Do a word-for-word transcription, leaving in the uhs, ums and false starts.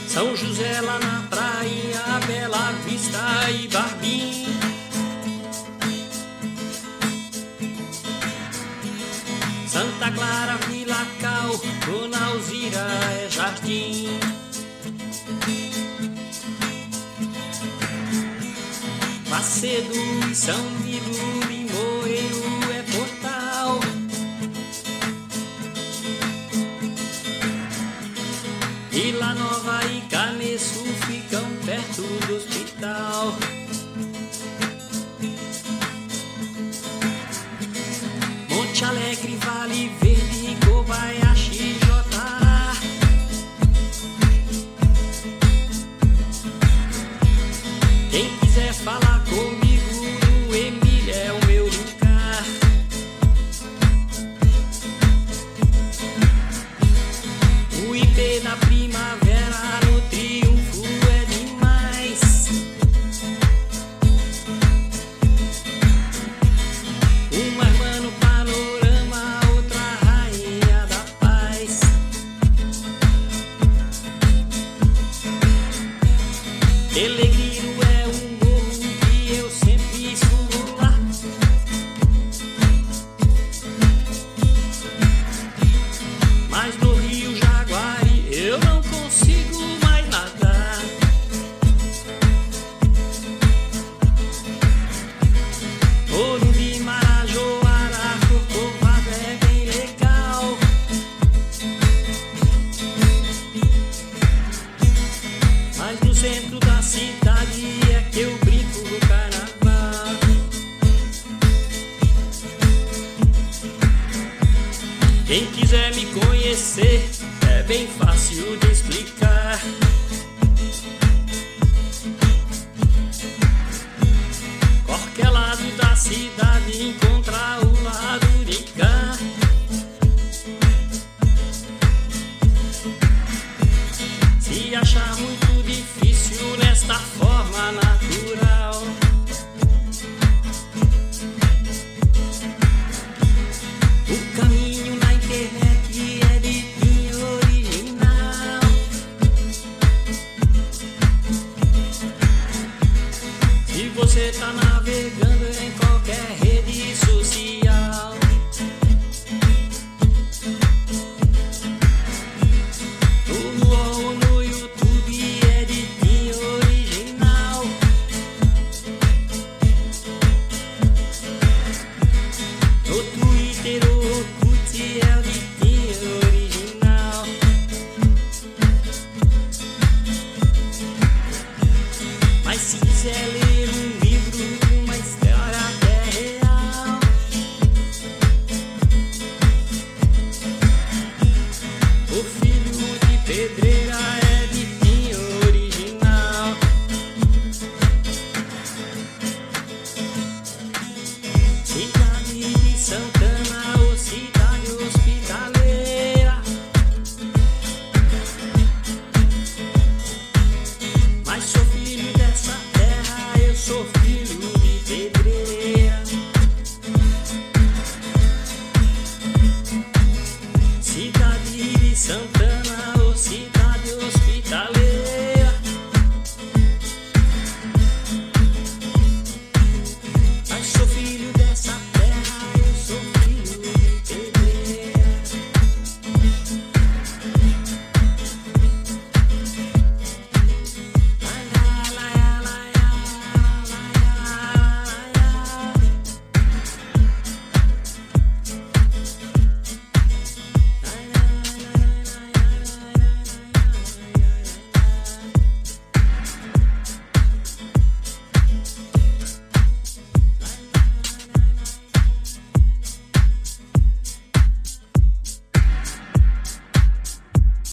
São José lá na praia, Bela Vista e Barbim. Santa Clara, Vila Cal, Dona Alzira é jardim. Macedo e São Milo, Limoeiro é portal. Vila Nova e Caneço ficam perto do hospital. Monte Alegre, Vale Verde, Kobayashi, Jotará. Quem quiser falar comigo, no Emília é o meu lugar. O I P da primavera no Triunfo é demais. Uma irmã no Panorama, outra rainha da paz. Telegrino é um morro que eu sempre subo lá. Mas no Rio Jaguari eu não consigo mais nadar. Ouro de Marajoara, Corcovado é bem legal. Mas no centro da cidade é que eu brinco no carnaval. Quem quiser me conhecer, é bem fácil de explicar. Qualquer lado da cidade encontra o lado de cá. Se achar muito difícil nesta forma natural, o caminho na internet é de linha original. Se você tá navegando em qualquer rede social, no UOL ou no YouTube é de linha original. No Twitter ou Orkut é de